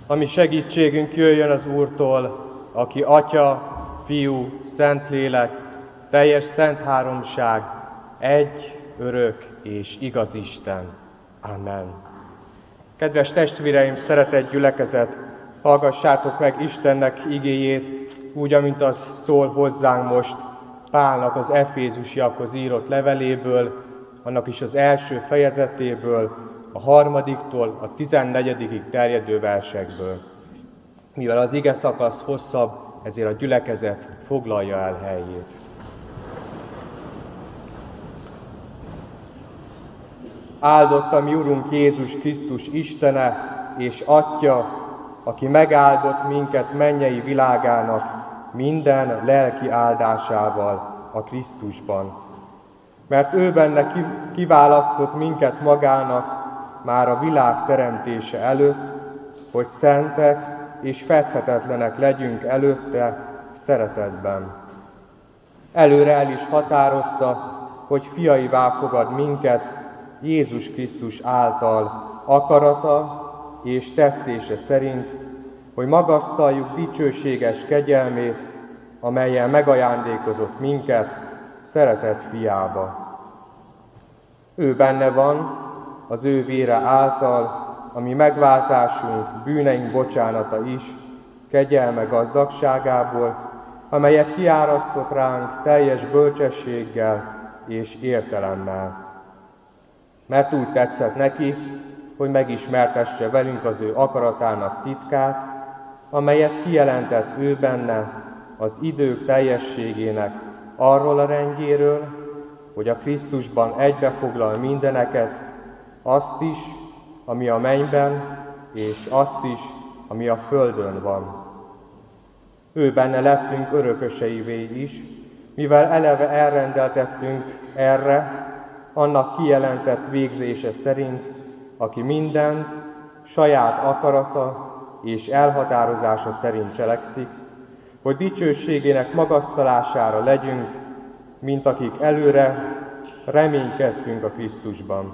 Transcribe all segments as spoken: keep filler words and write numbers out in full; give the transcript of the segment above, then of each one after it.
ami segítségünk jöjjön az Úrtól, aki Atya, Fiú, Szentlélek, teljes szent háromság, egy, örök és igaz Isten. Amen. Kedves testvéreim, szeretett gyülekezet, hallgassátok meg Istennek igéjét, úgy, amint az szól hozzánk most Pálnak az Efézusiakhoz írott leveléből, annak is az első fejezetéből, a harmadiktól a tizennegyedikig terjedő versekből. Mivel az ige szakasz hosszabb, ezért a gyülekezet foglalja el helyét. Áldott a mi Urunk Jézus Krisztus Istene és Atya, aki megáldott minket mennyei világának minden lelki áldásával a Krisztusban. Mert ő benne kiválasztott minket magának már a világ teremtése előtt, hogy szentek és fedhetetlenek legyünk előtte szeretetben. Előre el is határozta, hogy fiaivá fogad minket Jézus Krisztus által akarata és tetszése szerint, hogy magasztaljuk dicsőséges kegyelmét, amellyel megajándékozott minket szeretett fiába. Ő benne van, az ő vére által, ami megváltásunk, bűneink bocsánata is, kegyelme gazdagságából, amelyet kiárasztott ránk teljes bölcsességgel és értelemmel. Mert úgy tetszett neki, hogy megismertesse velünk az ő akaratának titkát, amelyet kijelentett ő benne az idők teljességének arról a rendjéről, hogy a Krisztusban egybefoglal mindeneket, azt is, ami a mennyben, és azt is, ami a földön van. Ő benne lettünk örököseivé is, mivel eleve elrendeltettünk erre, annak kijelentett végzése szerint, aki mindent saját akarata és elhatározása szerint cselekszik, hogy dicsőségének magasztalására legyünk, mint akik előre reménykedtünk a Krisztusban.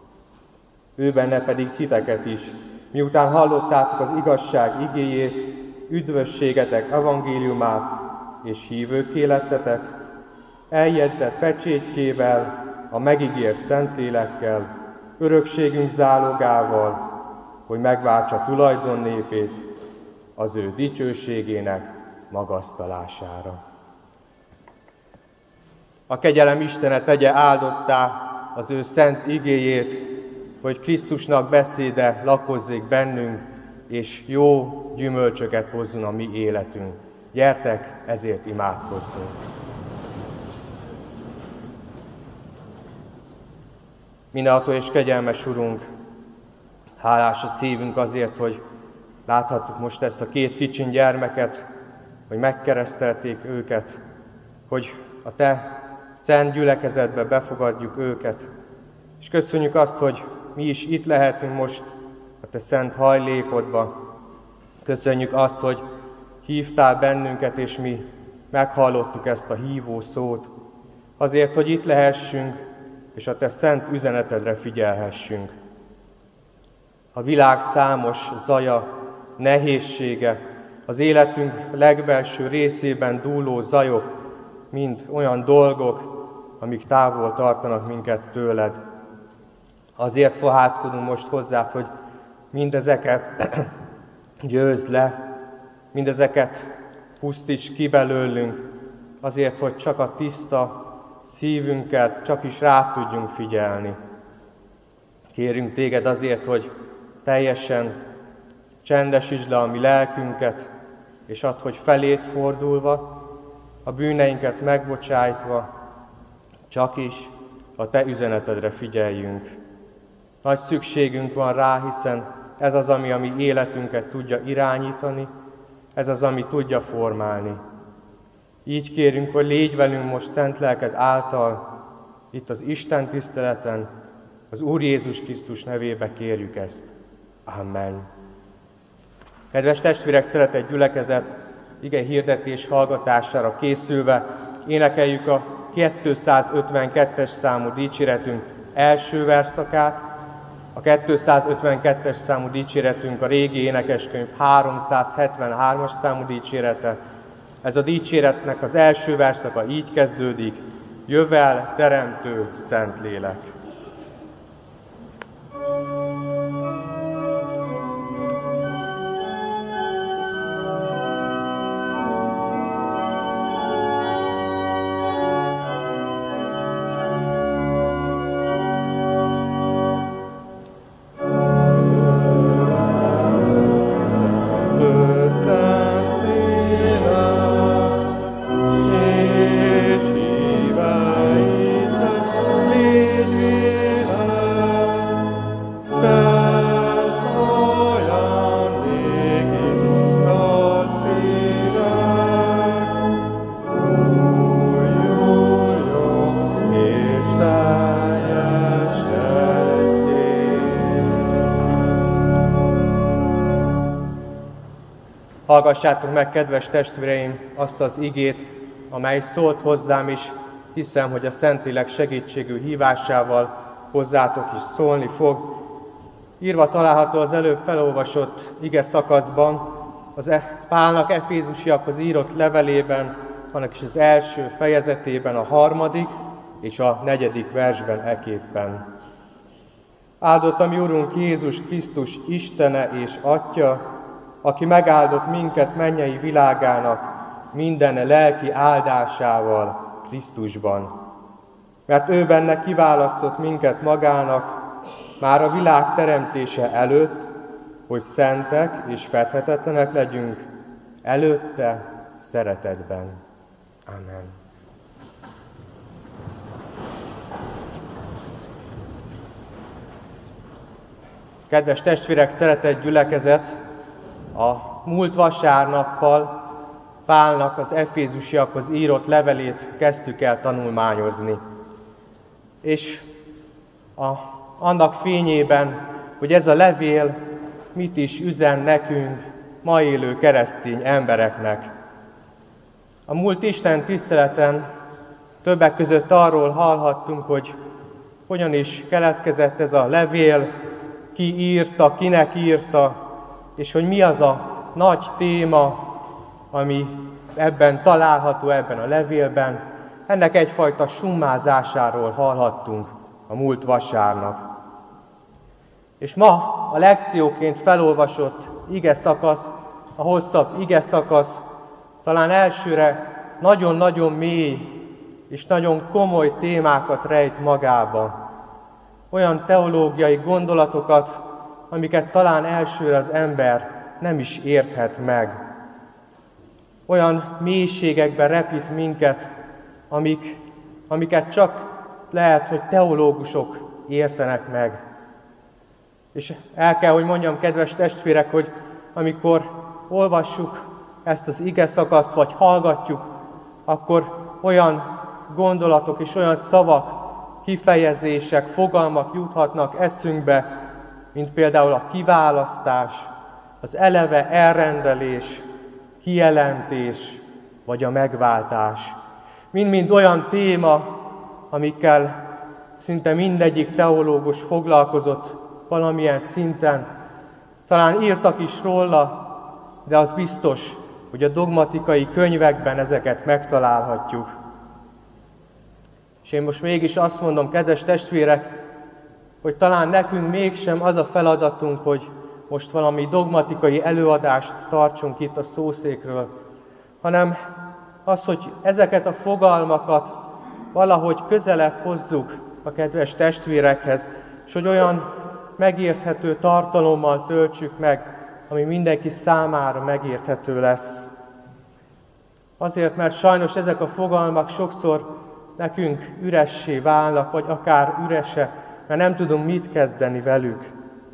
Ő benne pedig titeket is, miután hallottátok az igazság igéjét, üdvösségetek evangéliumát, és hívőkké lettetek, eljegyzett pecsétjével, a megígért Szentlélekkel, örökségünk zálogával, hogy megváltsa tulajdonnépét az ő dicsőségének magasztalására. A kegyelem Istene tegye áldottá az ő szent igéjét, hogy Krisztusnak beszéde lakozzék bennünk, és jó gyümölcsöket hozzon a mi életünk. Gyertek, ezért imádkozzunk! Mindenható és kegyelmes Urunk, hálás a szívünk azért, hogy láthattuk most ezt a két kicsin gyermeket, hogy megkeresztelték őket, hogy a Te szent gyülekezetbe befogadjuk őket. És köszönjük azt, hogy mi is itt lehetünk most a Te szent hajlékodba. Köszönjük azt, hogy hívtál bennünket, és mi meghallottuk ezt a hívó szót. Azért, hogy itt lehessünk, és a Te szent üzenetedre figyelhessünk. A világ számos zaja, nehézsége, az életünk legbelső részében dúló zajok, mind olyan dolgok, amik távol tartanak minket tőled. Azért fohászkodunk most hozzád, hogy mindezeket győzd le, mindezeket pusztíts ki belőlünk, azért, hogy csak a tiszta szívünket csak is rá tudjunk figyelni. Kérünk téged azért, hogy teljesen csendesítsd le a mi lelkünket, és add, hogy felét fordulva, a bűneinket megbocsájtva, csak is a Te üzenetedre figyeljünk. Nagy szükségünk van rá, hiszen ez az, ami a mi életünket tudja irányítani, ez az, ami tudja formálni. Így kérünk, hogy légy velünk most szent lelked által, itt az Isten tiszteleten, az Úr Jézus Krisztus nevébe kérjük ezt. Amen. Kedves testvérek, szeretett gyülekezet, ige hirdetés hallgatására készülve énekeljük a kétszázötvenkettes számú dicséretünk első verszakát, A kétszázötvenkettes számú dicséretünk a régi énekeskönyv háromszázhetvenhármas számú dicsérete. Ez a dicséretnek az első verszaka így kezdődik: Jövel, teremtő Szentlélek. Hallgassátok meg, kedves testvéreim, azt az igét, amely szólt hozzám is, hiszem, hogy a Szentlélek segítségű hívásával hozzátok is szólni fog. Írva található az előbb felolvasott ige szakaszban, az Pálnak Efézusiakhoz írott levelében, annak is az első fejezetében, a harmadik és a negyedik versben eképpen. Áldott a mi Urunk Jézus Krisztus Istene és Atya, aki megáldott minket mennyei világának minden lelki áldásával Krisztusban. Mert ő benne kiválasztott minket magának már a világ teremtése előtt, hogy szentek és fedhetetlenek legyünk előtte szeretetben. Amen. Kedves testvérek, szeretett gyülekezet! A múlt vasárnappal Pálnak az Efézusiakhoz írott levelét kezdtük el tanulmányozni. És a, annak fényében, hogy ez a levél mit is üzen nekünk, ma élő keresztény embereknek. A múlt Isten tiszteleten többek között arról hallhattunk, hogy hogyan is keletkezett ez a levél, ki írta, kinek írta, és hogy mi az a nagy téma, ami ebben található, ebben a levélben. Ennek egyfajta summázásáról hallhattunk a múlt vasárnap. És ma a lekcióként felolvasott ige szakasz, a hosszabb ige szakasz talán elsőre nagyon-nagyon mély és nagyon komoly témákat rejt magába. Olyan teológiai gondolatokat, amiket talán elsőre az ember nem is érthet meg. Olyan mélységekben repít minket, amik, amiket csak lehet, hogy teológusok értenek meg. És el kell, hogy mondjam, kedves testvérek, hogy amikor olvassuk ezt az ige szakaszt, vagy hallgatjuk, akkor olyan gondolatok és olyan szavak, kifejezések, fogalmak juthatnak eszünkbe, mint például a kiválasztás, az eleve elrendelés, kijelentés, vagy a megváltás. Mind-mind olyan téma, amikkel szinte mindegyik teológus foglalkozott valamilyen szinten. Talán írtak is róla, de az biztos, hogy a dogmatikai könyvekben ezeket megtalálhatjuk. És én most mégis azt mondom, kedves testvérek, hogy talán nekünk mégsem az a feladatunk, hogy most valami dogmatikai előadást tartsunk itt a szószékről, hanem az, hogy ezeket a fogalmakat valahogy közelebb hozzuk a kedves testvérekhez, és hogy olyan megérthető tartalommal töltsük meg, ami mindenki számára megérthető lesz. Azért, mert sajnos ezek a fogalmak sokszor nekünk üressé válnak, vagy akár ürese, mert nem tudunk mit kezdeni velük.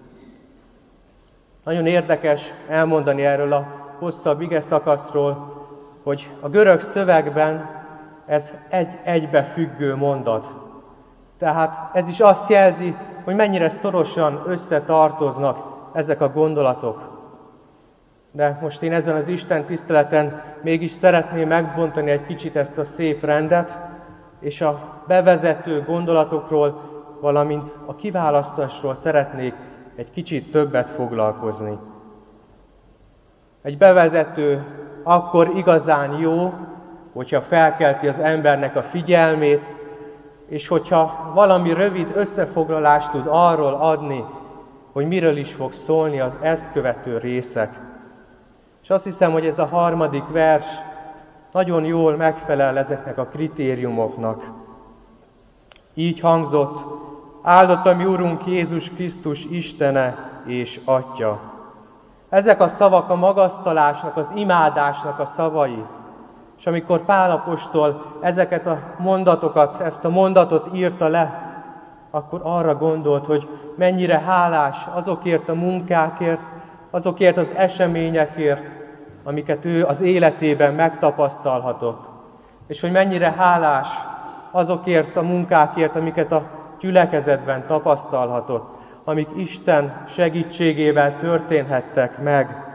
Nagyon érdekes elmondani erről a hosszabb ige szakaszról, hogy a görög szövegben ez egy egybefüggő mondat. Tehát ez is azt jelzi, hogy mennyire szorosan összetartoznak ezek a gondolatok. De most én ezen az Isten tiszteleten mégis szeretném megbontani egy kicsit ezt a szép rendet, és a bevezető gondolatokról, valamint a kiválasztásról szeretnék egy kicsit többet foglalkozni. Egy bevezető akkor igazán jó, hogyha felkelti az embernek a figyelmét, és hogyha valami rövid összefoglalást tud arról adni, hogy miről is fog szólni az ezt követő részek. És azt hiszem, hogy ez a harmadik vers nagyon jól megfelel ezeknek a kritériumoknak. Így hangzott: áldott a mi Urunk Jézus Krisztus Istene és Atya. Ezek a szavak a magasztalásnak, az imádásnak a szavai. És amikor Pál apostol ezeket a mondatokat, ezt a mondatot írta le, akkor arra gondolt, hogy mennyire hálás azokért a munkákért, azokért az eseményekért, amiket ő az életében megtapasztalhatott. És hogy mennyire hálás azokért a munkákért, amiket a gyülekezetben tapasztalhatott, amik Isten segítségével történhettek meg.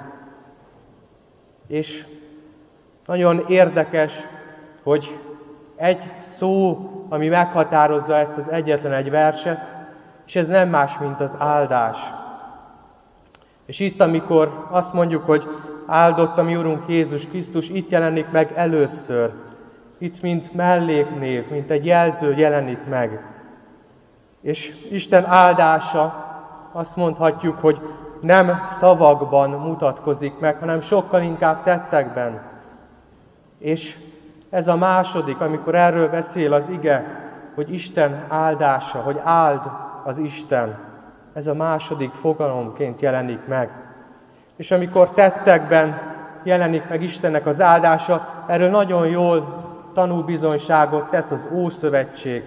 És nagyon érdekes, hogy egy szó, ami meghatározza ezt az egyetlen egy verset, és ez nem más, mint az áldás. És itt, amikor azt mondjuk, hogy áldott a mi Urunk Jézus Krisztus, itt jelenik meg először. Itt mint melléknév, mint egy jelző jelenik meg. És Isten áldása, azt mondhatjuk, hogy nem szavakban mutatkozik meg, hanem sokkal inkább tettekben. És ez a második, amikor erről beszél az ige, hogy Isten áldása, hogy áld az Isten, ez a második fogalomként jelenik meg. És amikor tettekben jelenik meg Istennek az áldása, erről nagyon jól tanúbizonyságot tesz az Ószövetség,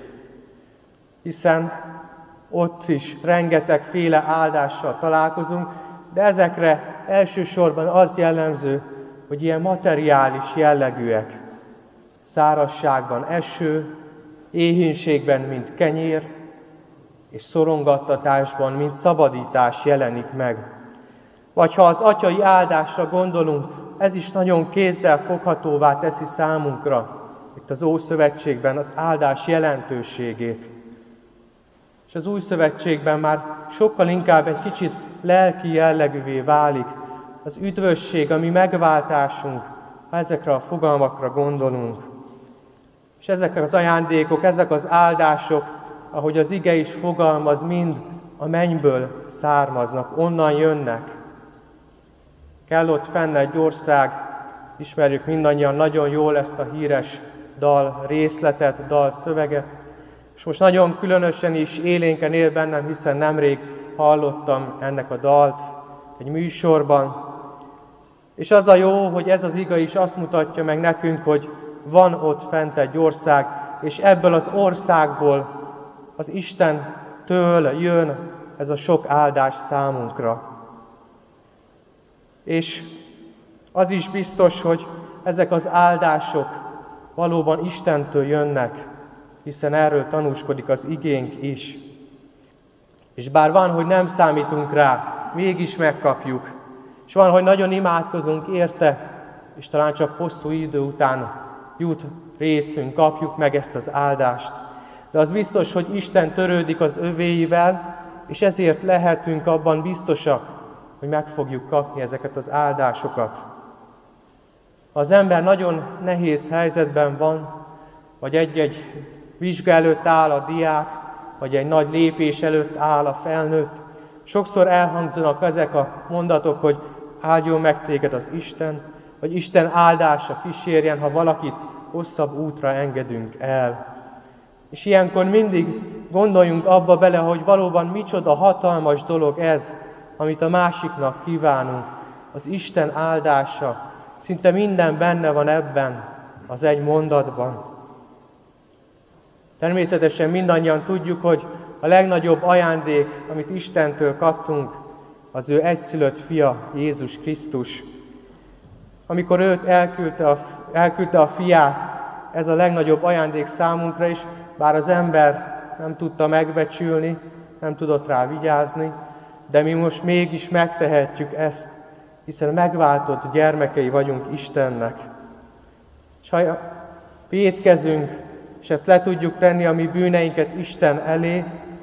hiszen ott is rengetegféle áldással találkozunk, de ezekre elsősorban az jellemző, hogy ilyen materiális jellegűek. Szárazságban eső, éhínségben, mint kenyér, és szorongattatásban, mint szabadítás jelenik meg. Vagy ha az atyai áldásra gondolunk, ez is nagyon kézzel foghatóvá teszi számunkra, itt az Ószövetségben az áldás jelentőségét. És az Új Szövetségben már sokkal inkább egy kicsit lelki jellegűvé válik az üdvösség, a mi megváltásunk, ha ezekre a fogalmakra gondolunk. És ezek az ajándékok, ezek az áldások, ahogy az ige is fogalmaz, mind a mennyből származnak, onnan jönnek. Kell ott fenn egy ország, ismerjük mindannyian nagyon jól ezt a híres dal részletet, dal szöveget, és most nagyon különösen is élénken él bennem, hiszen nemrég hallottam ennek a dalt egy műsorban. És az a jó, hogy ez az iga is azt mutatja meg nekünk, hogy van ott fent egy ország, és ebből az országból, az Istentől jön ez a sok áldás számunkra. És az is biztos, hogy ezek az áldások valóban Istentől jönnek, hiszen erről tanúskodik az igénk is. És bár van, hogy nem számítunk rá, mégis megkapjuk. És van, hogy nagyon imádkozunk érte, és talán csak hosszú idő után jut részünk, kapjuk meg ezt az áldást. De az biztos, hogy Isten törődik az övéivel, és ezért lehetünk abban biztosak, hogy meg fogjuk kapni ezeket az áldásokat. Ha az ember nagyon nehéz helyzetben van, vagy egy-egy vizsga előtt áll a diák, vagy egy nagy lépés előtt áll a felnőtt, sokszor elhangzanak ezek a mondatok, hogy áldjon meg téged az Isten, vagy Isten áldása kísérjen, ha valakit hosszabb útra engedünk el. És ilyenkor mindig gondoljunk abba bele, hogy valóban micsoda hatalmas dolog ez, amit a másiknak kívánunk. Az Isten áldása, szinte minden benne van ebben az egy mondatban. Természetesen mindannyian tudjuk, hogy a legnagyobb ajándék, amit Istentől kaptunk, az ő egyszülött fia, Jézus Krisztus. Amikor őt elküldte a, elküldte a fiát, ez a legnagyobb ajándék számunkra is, bár az ember nem tudta megbecsülni, nem tudott rá vigyázni, de mi most mégis megtehetjük ezt, hiszen megváltott gyermekei vagyunk Istennek. És ha vétkezünk, és ezt le tudjuk tenni a mi bűneinket Isten elé,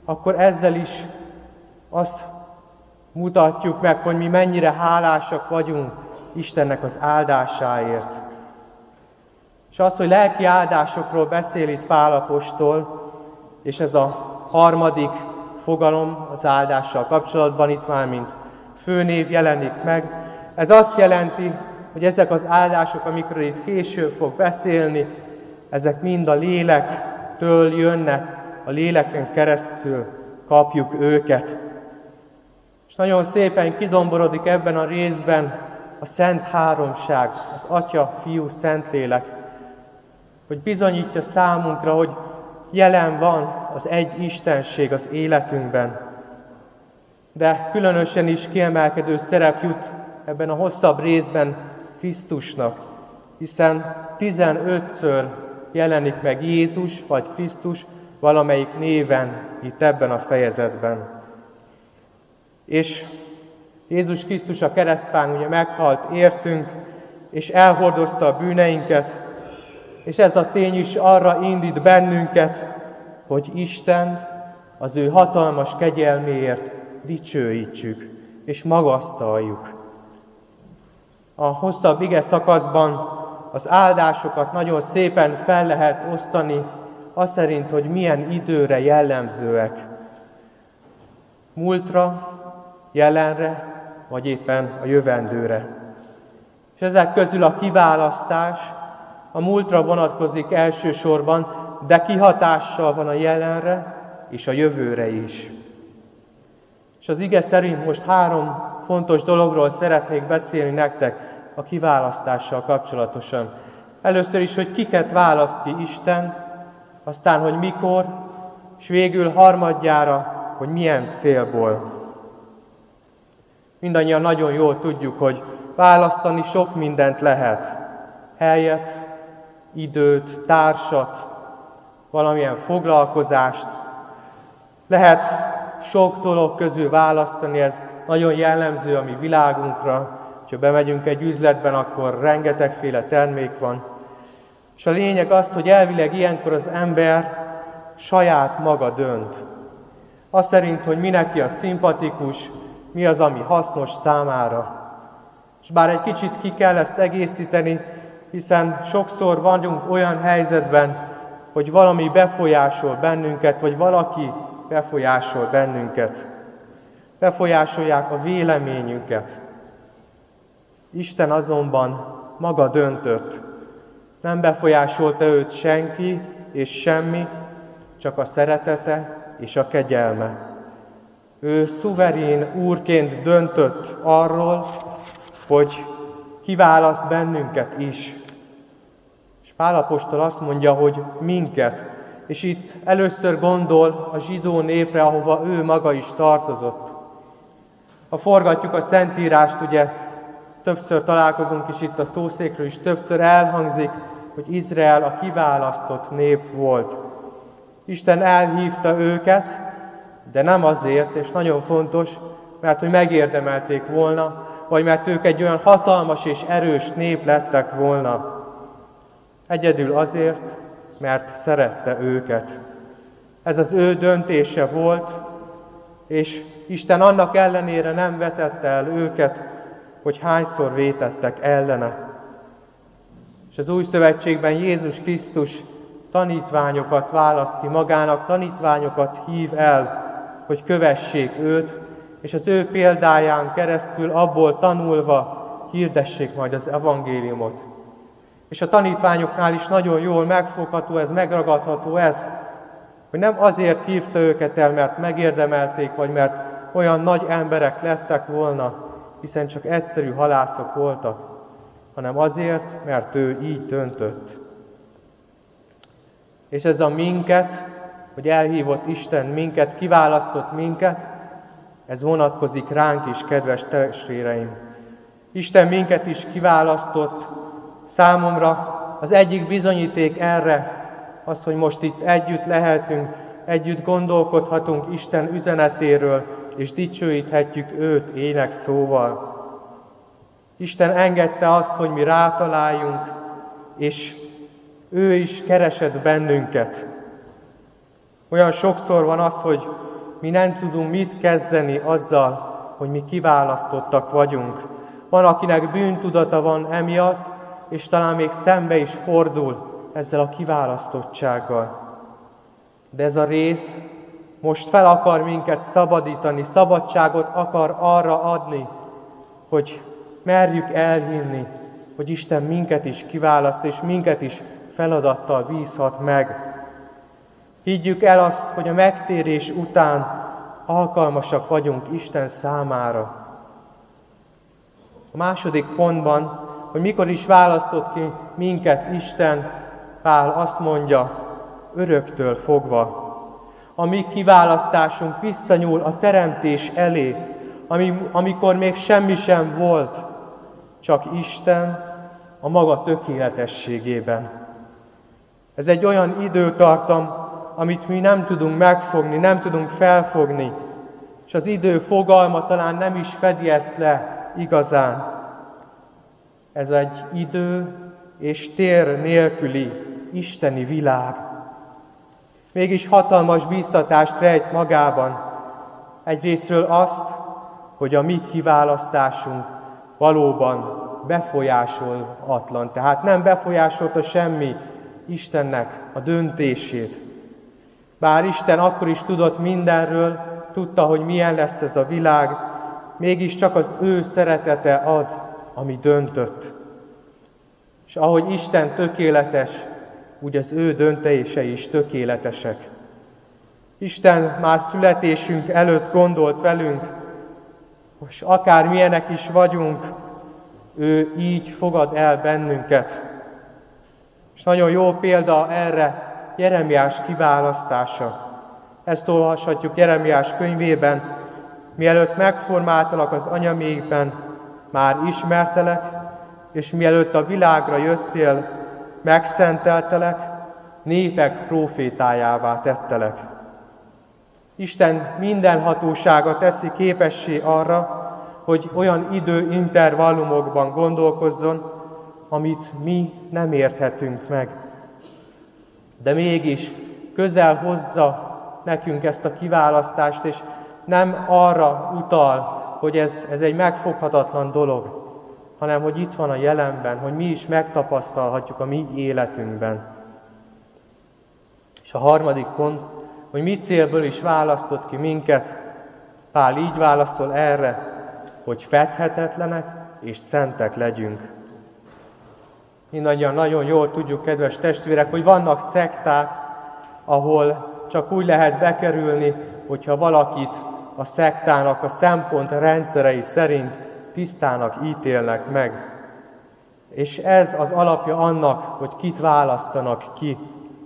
akkor ezzel is azt mutatjuk meg, hogy mi mennyire hálásak vagyunk Istennek az áldásáért. És az, hogy lelki áldásokról beszél itt Pál apostol, és ez a harmadik fogalom az áldással kapcsolatban itt már mint főnév jelenik meg, ez azt jelenti, hogy ezek az áldások, amikről itt később fog beszélni, ezek mind a lélektől jönnek, a léleken keresztül kapjuk őket. És nagyon szépen kidomborodik ebben a részben a Szent Háromság, az Atya, Fiú, Szentlélek, hogy bizonyítja számunkra, hogy jelen van az egy Istenség az életünkben. De különösen is kiemelkedő szerep jut ebben a hosszabb részben Krisztusnak, hiszen tizenötször jelenik meg Jézus vagy Krisztus valamelyik néven itt ebben a fejezetben. És Jézus Krisztus a keresztfán ugye meghalt értünk, és elhordozta a bűneinket, és ez a tény is arra indít bennünket, hogy Istent az ő hatalmas kegyelméért dicsőítsük, és magasztaljuk. A hosszabb ige szakaszban az áldásokat nagyon szépen fel lehet osztani, az szerint, hogy milyen időre jellemzőek. Múltra, jelenre, vagy éppen a jövendőre. És ezek közül a kiválasztás a múltra vonatkozik elsősorban, de kihatással van a jelenre és a jövőre is. És az ige szerint most három fontos dologról szeretnék beszélni nektek a kiválasztással kapcsolatosan. Először is, hogy kiket választ ki Isten, aztán, hogy mikor, és végül harmadjára, hogy milyen célból. Mindannyian nagyon jól tudjuk, hogy választani sok mindent lehet. Helyet, időt, társat, valamilyen foglalkozást. Lehet sok dolog közül választani, ez nagyon jellemző a mi világunkra. Ha bemegyünk egy üzletben, akkor rengetegféle termék van. És a lényeg az, hogy elvileg ilyenkor az ember saját maga dönt. Az szerint, hogy mi neki a szimpatikus, mi az, ami hasznos számára. És bár egy kicsit ki kell ezt egészíteni, hiszen sokszor vagyunk olyan helyzetben, hogy valami befolyásol bennünket, vagy valaki befolyásol bennünket. Befolyásolják a véleményünket. Isten azonban maga döntött. Nem befolyásolta őt senki és semmi, csak a szeretete és a kegyelme. Ő szuverén úrként döntött arról, hogy kiválaszt bennünket is. És Pál apostol azt mondja, hogy minket, és itt először gondol a zsidó népre, ahova ő maga is tartozott. Ha forgatjuk a Szentírást, ugye többször találkozunk is itt a szószékről, és többször elhangzik, hogy Izrael a kiválasztott nép volt. Isten elhívta őket, de nem azért, és nagyon fontos, mert hogy megérdemelték volna, vagy mert ők egy olyan hatalmas és erős nép lettek volna. Egyedül azért, mert szerette őket. Ez az ő döntése volt, és Isten annak ellenére nem vetette el őket, hogy hányszor vétettek ellene. És az új szövetségben Jézus Krisztus tanítványokat választ ki magának, tanítványokat hív el, hogy kövessék őt, és az ő példáján keresztül abból tanulva hirdessék majd az evangéliumot. És a tanítványoknál is nagyon jól megfogható ez, megragadható ez, hogy nem azért hívta őket el, mert megérdemelték, vagy mert olyan nagy emberek lettek volna, hiszen csak egyszerű halászok voltak, hanem azért, mert ő így döntött. És ez a minket, hogy elhívott Isten minket, kiválasztott minket, ez vonatkozik ránk is, kedves testvéreim. Isten minket is kiválasztott. Számomra az egyik bizonyíték erre az, hogy most itt együtt lehetünk, együtt gondolkodhatunk Isten üzenetéről, és dicsőíthetjük őt ének szóval. Isten engedte azt, hogy mi rátaláljunk, és ő is keresett bennünket. Olyan sokszor van az, hogy mi nem tudunk mit kezdeni azzal, hogy mi kiválasztottak vagyunk. Van, akinek bűntudata van emiatt, és talán még szembe is fordul ezzel a kiválasztottsággal. De ez a rész most fel akar minket szabadítani, szabadságot akar arra adni, hogy merjük elhinni, hogy Isten minket is kiválaszt, és minket is feladattal bízhat meg. Higgyük el azt, hogy a megtérés után alkalmasak vagyunk Isten számára. A második pontban, hogy mikor is választott ki minket Isten, Pál azt mondja, öröktől fogva. A mi kiválasztásunk visszanyúl a teremtés elé, ami, amikor még semmi sem volt, csak Isten a maga tökéletességében. Ez egy olyan időtartam, amit mi nem tudunk megfogni, nem tudunk felfogni, és az idő fogalma talán nem is fedi ezt le igazán. Ez egy idő és tér nélküli isteni világ. Mégis hatalmas bíztatást rejt magában. Egyrésztről azt, hogy a mi kiválasztásunk valóban befolyásolatlan. Tehát nem befolyásolta semmi Istennek a döntését. Bár Isten akkor is tudott mindenről, tudta, hogy milyen lesz ez a világ, mégiscsak az ő szeretete az, ami döntött. És ahogy Isten tökéletes, úgy az ő döntései is tökéletesek. Isten már születésünk előtt gondolt velünk, és akármilyenek is vagyunk, ő így fogad el bennünket. És nagyon jó példa erre Jeremiás kiválasztása. Ezt olvashatjuk Jeremiás könyvében, mielőtt megformáltalak az anyamékben, már ismertelek, és mielőtt a világra jöttél, megszenteltelek, népek prófétájává tettelek. Isten minden hatósága teszi képessé arra, hogy olyan időintervallumokban gondolkozzon, amit mi nem érthetünk meg. De mégis közel hozza nekünk ezt a kiválasztást, és nem arra utal, hogy ez, ez egy megfoghatatlan dolog, hanem hogy itt van a jelenben, hogy mi is megtapasztalhatjuk a mi életünkben. És a harmadik pont, hogy mi célból is választott ki minket. Pál így válaszol erre, hogy fedhetetlenek és szentek legyünk. Mindannyian nagyon jól tudjuk, kedves testvérek, hogy vannak szekták, ahol csak úgy lehet bekerülni, hogyha valakit a szektának a szempont rendszerei szerint tisztának ítélnek meg. És ez az alapja annak, hogy kit választanak ki.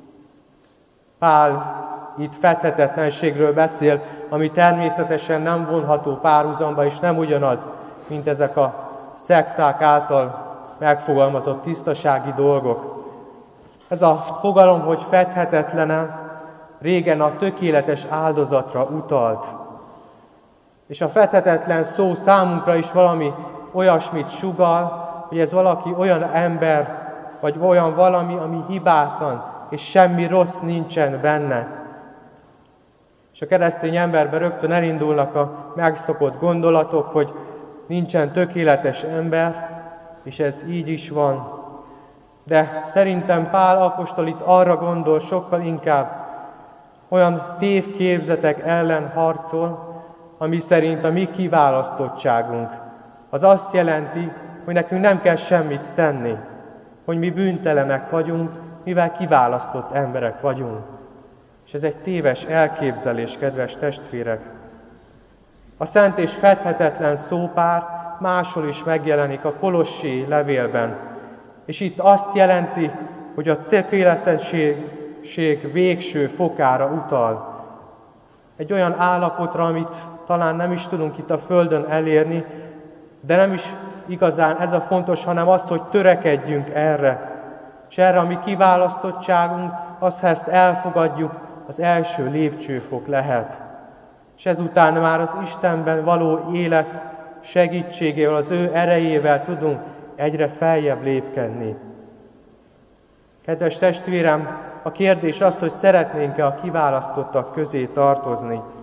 Pál itt fedhetetlenségről beszél, ami természetesen nem vonható párhuzamba, és nem ugyanaz, mint ezek a szekták által megfogalmazott tisztasági dolgok. Ez a fogalom, hogy fedhetetlenen, régen a tökéletes áldozatra utalt. És a fedhetetlen szó számunkra is valami olyasmit sugall, hogy ez valaki olyan ember, vagy olyan valami, ami hibátlan, és semmi rossz nincsen benne. És a keresztény emberben rögtön elindulnak a megszokott gondolatok, hogy nincsen tökéletes ember, és ez így is van. De szerintem Pál apostol itt arra gondol sokkal inkább, olyan tévképzetek ellen harcol, ami szerint a mi kiválasztottságunk. Az azt jelenti, hogy nekünk nem kell semmit tenni, hogy mi bűntelenek vagyunk, mivel kiválasztott emberek vagyunk. És ez egy téves elképzelés, kedves testvérek. A szent és fedhetetlen szópár máshol is megjelenik a Kolossi levélben, és itt azt jelenti, hogy a tökéletesség végső fokára utal. Egy olyan állapotra, amit talán nem is tudunk itt a Földön elérni, de nem is igazán ez a fontos, hanem az, hogy törekedjünk erre. És erre a mi kiválasztottságunk, az, ha ezt elfogadjuk, az első lépcsőfok lehet. És ezután már az Istenben való élet segítségével, az ő erejével tudunk egyre feljebb lépkedni. Kedves testvérem, a kérdés az, hogy szeretnénk-e a kiválasztottak közé tartozni.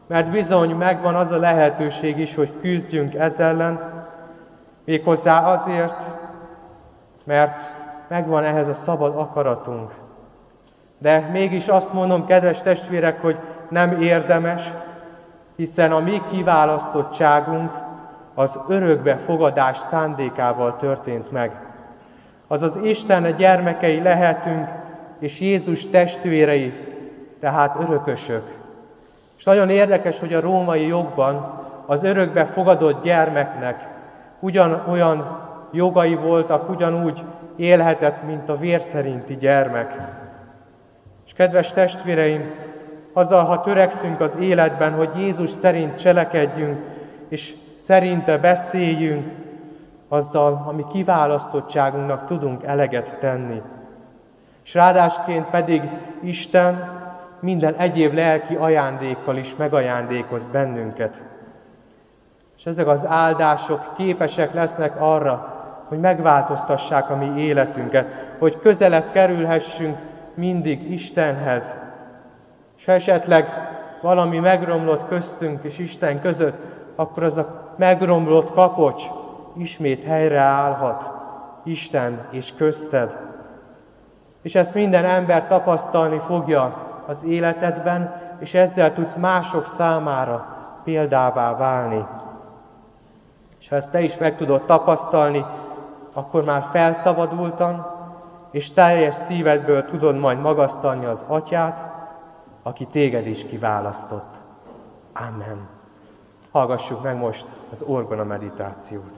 Mert bizony megvan az a lehetőség is, hogy küzdjünk ez ellen, méghozzá azért, mert megvan ehhez a szabad akaratunk. De mégis azt mondom, kedves testvérek, hogy nem érdemes, hiszen a mi kiválasztottságunk az örökbe fogadás szándékával történt meg. Azaz Isten gyermekei lehetünk, és Jézus testvérei, tehát örökösök. És nagyon érdekes, hogy a római jogban az örökbe fogadott gyermeknek ugyanolyan jogai voltak, ugyanúgy élhetett, mint a vér szerinti gyermek. És kedves testvéreim, azzal, ha törekszünk az életben, hogy Jézus szerint cselekedjünk, és szerinte beszéljünk, azzal, ami kiválasztottságunknak tudunk eleget tenni. És ráadásként pedig Isten minden egyéb lelki ajándékkal is megajándékoz bennünket. És ezek az áldások képesek lesznek arra, hogy megváltoztassák a mi életünket, hogy közelebb kerülhessünk mindig Istenhez. És ha esetleg valami megromlott köztünk és Isten között, akkor az a megromlott kapocs ismét helyreállhat Isten és közted. És ezt minden ember tapasztalni fogja az életedben, és ezzel tudsz mások számára példává válni. És ha ezt te is meg tudod tapasztalni, akkor már felszabadultan, és teljes szívedből tudod majd magasztalni az Atyát, aki téged is kiválasztott. Amen. Hallgassuk meg most az orgona meditációt.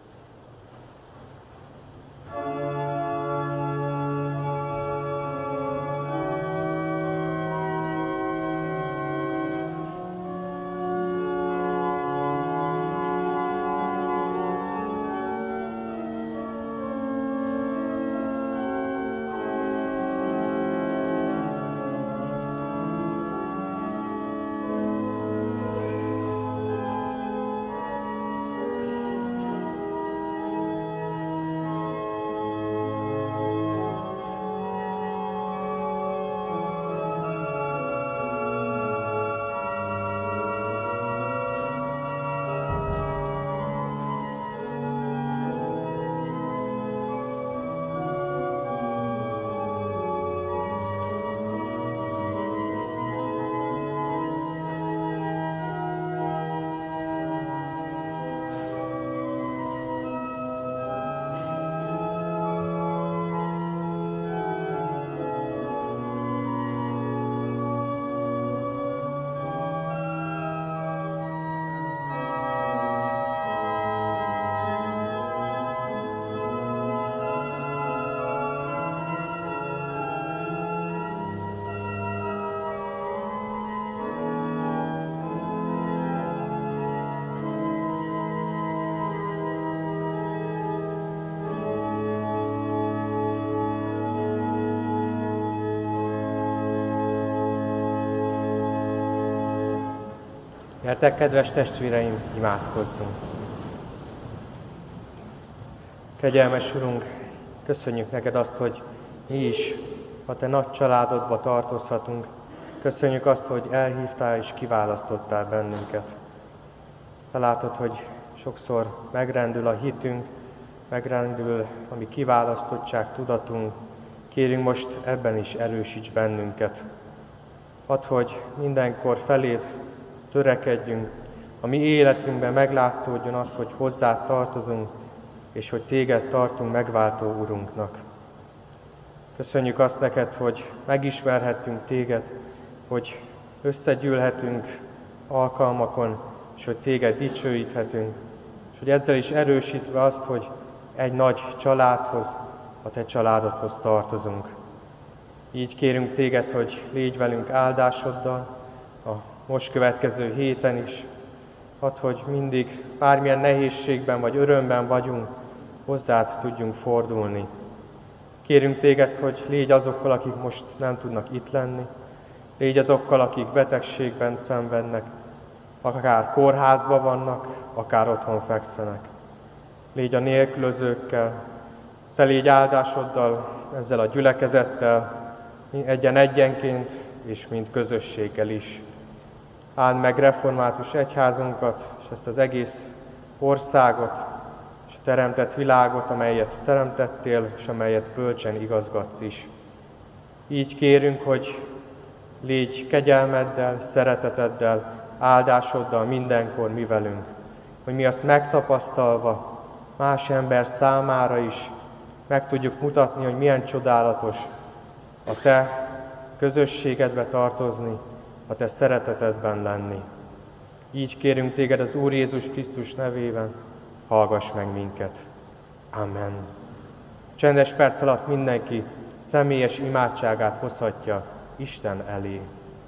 Gyertek, kedves testvéreim, imádkozzunk! Kegyelmes Urunk, köszönjük neked azt, hogy mi is a te nagy családodba tartozhatunk. Köszönjük azt, hogy elhívtál és kiválasztottál bennünket. Te látod, hogy sokszor megrendül a hitünk, megrendül a mi kiválasztottság tudatunk. Kérünk most ebben is erősíts bennünket. Add, hogy mindenkor feléd törekedjünk, a mi életünkben meglátszódjon az, hogy hozzád tartozunk, és hogy téged tartunk megváltó Urunknak. Köszönjük azt neked, hogy megismerhettünk téged, hogy összegyűlhetünk alkalmakon, és hogy téged dicsőíthetünk, és hogy ezzel is erősítve azt, hogy egy nagy családhoz, a te családodhoz tartozunk. Így kérünk téged, hogy légy velünk áldásoddal, a most következő héten is. Add, hogy mindig bármilyen nehézségben vagy örömben vagyunk, hozzád tudjunk fordulni. Kérünk téged, hogy légy azokkal, akik most nem tudnak itt lenni, légy azokkal, akik betegségben szenvednek, akár kórházban vannak, akár otthon fekszenek. Légy a nélkülözőkkel, te légy áldásoddal, ezzel a gyülekezettel, egyen-egyenként és mint közösséggel is. Áld meg református egyházunkat, és ezt az egész országot, és a teremtett világot, amelyet teremtettél, és amelyet bölcsen igazgatsz is. Így kérünk, hogy légy kegyelmeddel, szereteteddel, áldásoddal mindenkor mi velünk, hogy mi azt megtapasztalva más ember számára is meg tudjuk mutatni, hogy milyen csodálatos a Te közösségedbe tartozni, a Te szeretetedben lenni. Így kérünk Téged az Úr Jézus Krisztus nevében, hallgass meg minket. Amen. Csendes perc alatt mindenki személyes imádságát hozhatja Isten elé.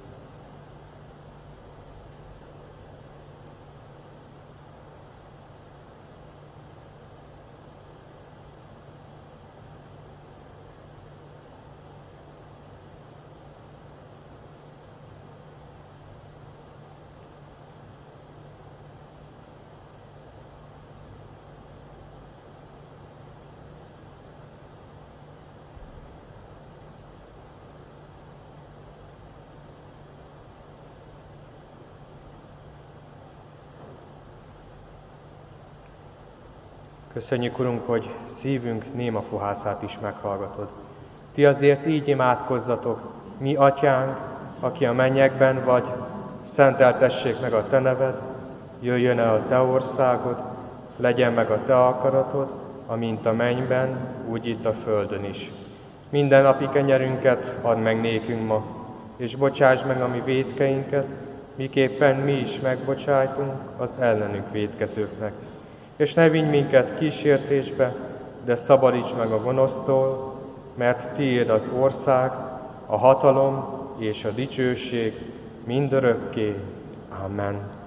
Köszönjük, Urunk, hogy szívünk néma fohászát is meghallgatod. Ti azért így imádkozzatok, mi Atyánk, aki a mennyekben vagy, szenteltessék meg a Te neved, jöjjön el a Te országod, legyen meg a Te akaratod, amint a mennyben, úgy itt a földön is. Minden napi kenyerünket add meg nékünk ma, és bocsáss meg a mi vétkeinket, miképpen mi is megbocsájtunk az ellenünk vétkezőknek. És ne vigy minket kísértésbe, de szabadíts meg a gonosztól, mert Tiéd az ország, a hatalom és a dicsőség mindörökké. Amen.